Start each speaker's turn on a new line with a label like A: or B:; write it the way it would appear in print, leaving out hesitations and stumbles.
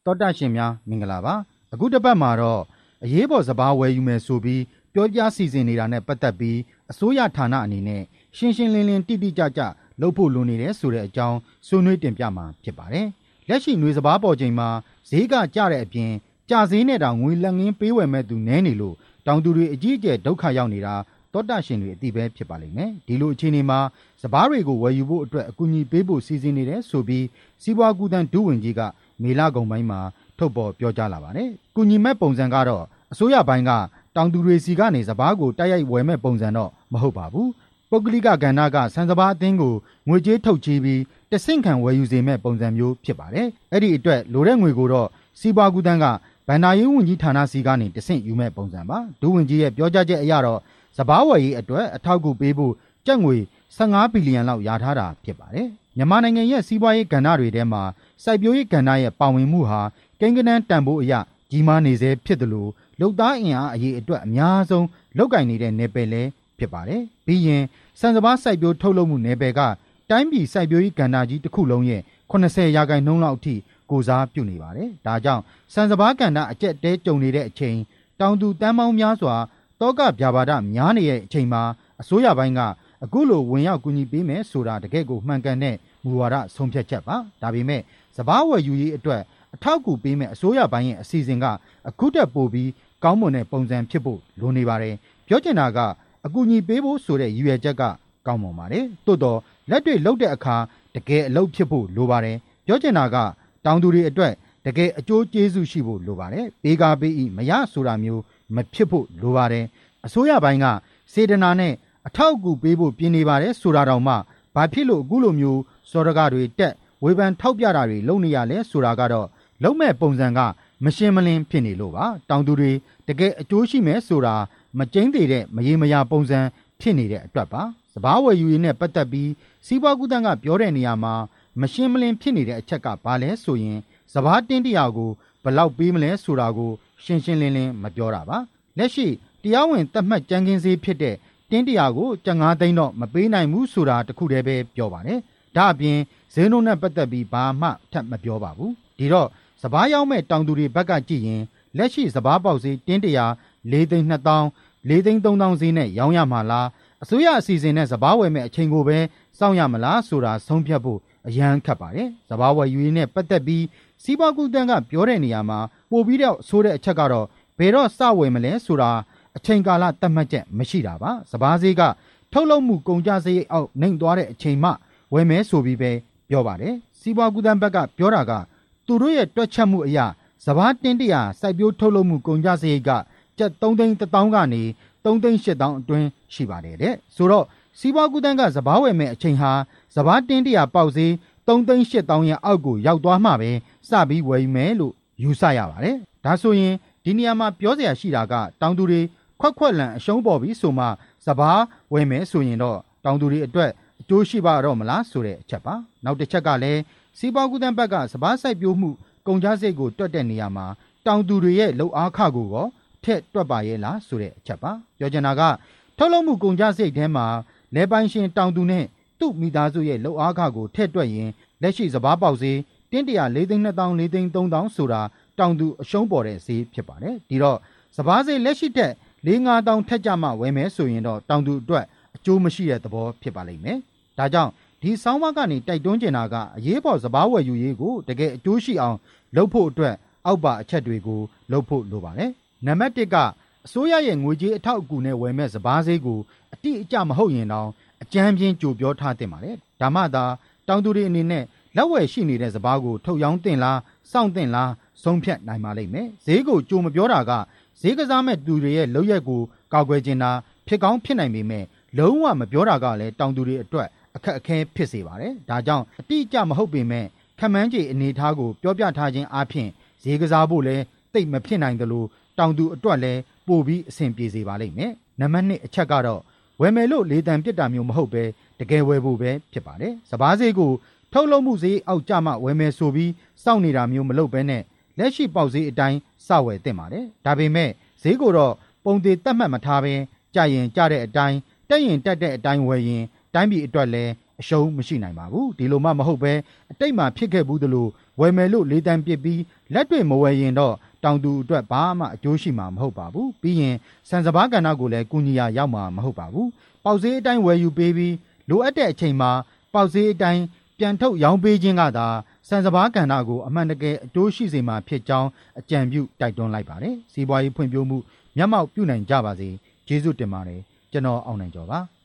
A: တောတရှင်များမင်္ဂလာပါအခုတစ်ပတ်မှာတော့အရေးပေါ်စဘာဝယ်ယူမယ်ဆိုပြီးပြောပြစီစဉ်နေတာနဲ့ပတ်သက်ပြီးအစိုးရဌာနအနေနဲ့ရှင်းရှင်းလင်းလင်းတိတိကျကျလုပ်ဖို့လိုနေတယ်ဆိုတဲ့အကြောင်းဆွေးနွေးတင်ပြမှာဖြစ်ပါတယ်လက်ရှိຫນွေစဘာပေါ်ချိန်မှာဈေးကကျတဲ့အပြင်ကျဈေးနဲ့တောင်ငွေလက်ငင်းပေးဝယ်မဲ့သူနည်းနေလို့တောင်သူတွေအကြီးအကျယ်ဒုက္ခရောက်နေတာတောတရှင်တွေအသိပဲဖြစ်ပါလိမ့်မယ်ဒီလိုအခြေအနေမှာစဘာတွေကိုဝယ်ယူဖို့အတွက်အကူအညီပေးဖို့စီစဉ်နေတယ်ဆိုပြီးစီးပွားကူးသန်းဒုဝန်ကြီးကမေလကုန်ပိုင်းမှာထုတ်ပေါ်ပြောကြားလာပါတယ်။ကူညီမဲ့ပုံစံကတော့အစိုးရပိုင်းကတောင်သူတွေစီကနေစဘာကိုတိုက်ရိုက်ဝယ်မဲ့ပုံစံတော့မဟုတ်ပါဘူး။ပုဂ္ဂလိကကဏ္ဍကစံစဘာအသင်းကိုငွေကြေးထုတ်ချေးပြီးတဆင့်ခံဝယ်ယူစေမဲ့ပုံစံမျိုးဖြစ်ပါတယ်။အဲ့ဒီအတွက်လိုတဲ့ငွေကိုတော့စီးပွားကူးသန်းကဗန္ဒာရေးဝန်ကြီးဌာနစီကနေတဆင့်ယူမဲ့ပုံစံပါ။ဒုဝန်ကြီးရဲ့ပြောကြားချက်အရတော့စဘာဝယ်ရေးအတွက်အထောက်အကူပေးဖို့ကျပ်ငွေ15ဘီလီယံလောက်ရထားတာဖြစ်ပါတယ်။မြန်မာနိုင်ငံရဲ့စီးပွားရေးကဏ္ဍတွေထဲမှာစိုက်ပျိုးရေးကဏ္ဍရဲ့ပါဝင်မှုဟာကိန်းဂဏန်းတန်ဖိုးအရကြီးမားနေစေဖြစ်တယ်လို့လုပ်သားအင်အားအရေးအတွက်အများဆုံးလုပ်ကိုင်နေတဲ့နယ်ပယ်လည်းဖြစ်ပါတယ်။ပြီးရင်စံစဘာစိုက်ပျိုးထုတ်လုပ်မှုနယ်ပယ်ကတိုင်းပြည်စိုက်ပျိုးရေးကဏ္ဍကြီးတစ်ခုလုံးရဲ့80%လောက်အထိကိုစားပြုနေပါတယ်။ဒါကြောင့်စံစဘာကဏ္ဍအကျက်တဲကြုံနေတဲ့အချိန်တောင်သူတန်းပေါင်းများစွာတောကဗျာပါဒများနေတဲ့အချိန်မှာအစိုးရပိုင်းကအခုလိုဝင်ရောက်ကူညီပေးမယ်ဆိုတာတကယ့်ကိုမှန်ကန်တဲ့မူဝါဒဆုံးဖြတ်ချက်ပါဒါပေမဲ့စဘာဝယ်ယူရေးအတွက်အထောက်အကူပေးမဲ့အစိုးရပိုင်းရဲ့အစီအစဉ်ကအခုတက်ပို့ပြီးကောင်းမွန်တဲ့ပုံစံဖြစ်ဖို့လိုနေပါတယ်ပြောချင်တာကအကူအညီပေးဖို့ဆိုတဲ့ရည်ရွယ်ချက်ကကောင်းမွန်ပါတယ်တိုးတော့လက်တွေ့လုပ်တဲ့အခါတကယ်အလုပ်ဖြစ်ဖို့လိုပါတယ်ပြောချင်တာကတောင်သူတွေအတွက်တကယ်အကျိုးကျေးဇူးရှိဖို့လိုပါတယ်ပေးကားပေးဤမရဆိုတာမျိုးမဖြစ်ဖို့လိုပါတယ်အစိုးရပိုင်းကစေတနာနဲ့အထောက်အကူပေးဖို့ပြင်နေပါတယ်ဆိုတာတောင်မှဘာဖြစ်လို့အခုလိုမျိုးစောရကတွေတက်ဝေဖန်ထောက်ပြတာတွေလုပ်နေရလဲဆိုတာကတော့လုံးမဲ့ပုံစံကမရှင်းမလင်းဖြစ်နေလို့ပါတောင်သူတွေတကယ်အကျိုးရှိမယ်ဆိုတာမကျင်းသေးတဲ့မရေမရာပုံစံဖြစ်နေတဲ့အတွက်ပါစဘာဝယ်ယူရေးနဲ့ပတ်သက်ပြီးစီးပွားကူးသန်းကပြောတဲ့နေရာမှာမရှင်းမလင်းဖြစ်နေတဲ့အချက်ကဘာလဲဆိုရင်စဘာတင်းတရာကိုဘယ်လောက်ပေးမလဲဆိုတာကိုရှင်းရှင်းလင်းလင်းမပြောတာပါလက်ရှိတရားဝင်သတ်မှတ်ကြမ်းခင်းစေးဖြစ်တဲ့တင်းတရာကိုကျပ်9သိန်းတော့မပေးနိုင်ဘူးဆိုတာတခုတည်းပဲပြောပါတယ်ဒါအပြင်ဈေးနှုန်းနဲ့ပတ်သက်ပြီးဘာမှထပ်မပြောပါဘူးဒီတော့စဘာရောက်မဲ့တောင်သူတွေဘက်ကကြည့်ရင်လက်ရှိစဘာပေါက်ဈေးတင်းတရာ4သိန်း2000 4သိန်း3000ဈေးနဲ့ရောင်းရမှာလားအစိုးရအစီအစဉ်နဲ့စဘာဝယ်မဲ့အချိန်ကိုပဲစောင့်ရမလားဆိုတာဆုံးဖြတ်ဖို့အရန်ခက်ပါတယ်စဘာဝယ်ယူရေးနဲ့ပတ်သက်ပြီးစီးပွားကူးသန်းကပြောတဲ့နေရာမှာပို့ပြီးတော့ဆိုတဲ့အချက်ကတော့ဘယ်တော့စဝယ်မလဲဆိုတာအချိန်ကာလသတ်မှတ်ချက်မရှိတာပါစဘာဈေးကထုတ်လုပ်မှုကုန်ကျစရိတ်အောက်နှိမ့်သွားတဲ့အချိန်မှဝယ်မယ်ဆိုပြီးပဲပြောပါတယ်စီးပွားကူးသန်းဘက်ကပြောတာကသူတို့ရဲ့တွက်ချက်မှုအရစဘာတင်းတရာစိုက်ပျိုးထုတ်လုပ်မှုကုန်ကျစရိတ်ကကျပ်3သိန်း1000ကနေ3သိန်း8000အတွင်းရှိပါတယ်တဲ့ဆိုတော့စီးပွားကူးသန်းကစဘာဝယ်မဲ့အချိန်ဟာစဘာတင်းတရာပေါက်ဈေး3သိန်း8000ရဲ့အောက်ကိုရောက်သွားမှပဲစပြီးဝယ်မယ်လို့ယူဆရပါတယ်ဒါဆိုရင်ဒီနေရာမှာပြောစရာရှိတာကတောင်သူတွေခွက်လန်အရှုံးပေါ်ပြီးဆိုမှစဘာဝယ်မယ်ဆိုရင်တော့တောင်သူတွေအတွက်အကျိုးရှိပါတော့မလားဆိုတဲ့အချက်ပါနောက်တစ်ချက်ကလည်းစီးပွားကူးသန်းဘက်ကစဘာစိုက်ပျိုးမှုကုန်ကျစရိတ်ကိုတွက်တဲ့နေရာမှာတောင်သူတွေရဲ့လုပ်အားခကိုရောထက်တွက်ပါရဲ့လားဆိုတဲ့အချက်ပါပြောချင်တာကထုတ်လုပ်မှုကုန်ကျစရိတ်ထဲမှာလယ်ပိုင်ရှင်တောင်သူနဲ့သူ့မိသားစုရဲ့လုပ်အားခကိုထက်တွက်ရင်လက်ရှိစဘာပေါက်ဈေးတင်းတရာ4သိန်း2000 4သိန်း3000ဆိုတာတောင်သူအရှုံးပေါ်တဲ့ဈေးဖြစ်ပါတယ်ဒီတော့စဘာဈေးလက်ရှိတက်4-5,000ထက်ကြမှဝယ်မယ်ဆိုရင်တော့တောင်သူအတွက်အကျိုးမရှိတဲ့သဘောဖြစ်ပါလိမ့်မယ်ဒါကြောင့်ဒီဆောင်းပါးကနေတိုက်တွန်းကျင်တာကအရေးပေါ်စဘာဝယ်ယူရေးကိုတကယ်အကျိုးရှိအောင်လုပ်ဖို့အတွက်အောက်ပါအချက်တွေကိုလုပ်ဖို့လိုပါတယ်နံပါတ်1ကအစိုးရရဲ့ငွေကြေးအထောက်အကူနဲ့ဝယ်မဲ့စဘာဈေးကိုအတိအကျမဟုတ်ရင်တော့အကြမ်းပြင်းကြိုပြောထားတင်ပါတယ်ဒါမှသာတောင်သူတွေအနေနဲ့လက်ဝယ်ရှိနေတဲ့စဘာကိုထုတ်ရောင်းတင်လားစောင့်တင်လားဆုံးဖြတ်နိုင်ပါလိမ့်မယ်ဈေးကိုကြိုမပြောတာကဈေးကစားမဲ့သူတွေရဲ့လုပ်ရက်ကိုကောက်ွယ်ကျင်တာဖြစ်ကောင်းဖြစ်နိုင်ပေမဲ့လုံးဝမပြောတာကလည်းတောင်သူတွေအတွက်အခက်အခဲဖြစ်စေပါတယ်ဒါကြောင့်အတိအကျမဟုတ်ပေမဲ့ခန့်မှန်းခြေအနေအထားကိုပြောပြထားခြင်းအပြင်ဈေးကစားဖို့လည်းတိတ်မဖြစ်နိုင်သလိုတောင်သူအတွက်လည်းပို့ပြီးအဆင်ပြေစေပါလိမ့်မယ်နံပါတ်2အချက်ကတော့ဝယ်မယ်လို့လေတံပြစ်တာမျိုးမဟုတ်ပဲတကယ်ဝယ်ဖို့ပဲဖြစ်ပါတယ်စဘာဈေးကိုထုတ်လုပ်မှုဈေးအောက်ကျမှဝယ်မယ်ဆိုပြီးစောင့်နေတာမျိုးမလုပ်ဘဲနဲ့လက်ရှိပေါက်ဈေးအတိုင်းစဝယ်သင့်ပါတယ်ဒါပေမဲ့ဈေးကိုတော့ပုံသေးတတ်မှတ်မထားဘဲကြရင်ကြတဲ့အတိုင်းတက်ရင်တက်တဲ့အတိုင်းဝယ်ရင်တိုင်းပြည်အတွက်လည်းအရှုံးမရှိနိုင်ပါဘူးဒီလိုမှမဟုတ်ပဲအတိတ်မှာဖြစ်ခဲ့ဘူးသလိုဝယ်မယ်လို့လေးတန်းပစ်ပြီးလက်တွေ့မဝယ်ရင်တော့တောင်သူအတွက်ဘာမှအကျိုးရှိမှာမဟုတ်ပါဘူးပြီးရင်ဆန်စပါးကဏ္ဍကိုလည်းကူညီရရောက်မှာမဟုတ်ပါဘူးပေါက်ဈေးအတိုင်းဝယ်ယူပေးပြီးလိုအပ်တဲ့အချိန်မှာပေါက်ဈေးအတိုင်းပြန်ထုတ်ရောင်းပေးခြင်းကသာဆန်စပါးကဏ္ဍကိုအမှန်တကယ်အကျိုးရှိစေမှာဖြစ်ကြောင်းအကြံပြုတိုက်တွန်းလိုက်ပါတယ်စီးပွားရေးဖွံ့ဖြိုးမှုမျက်မှောက်ပြုနိုင်ကြပါစေကျေးဇူးတင်ပါတယ်ကျွန်တော်အောင်နိုင်ကျော်ပါ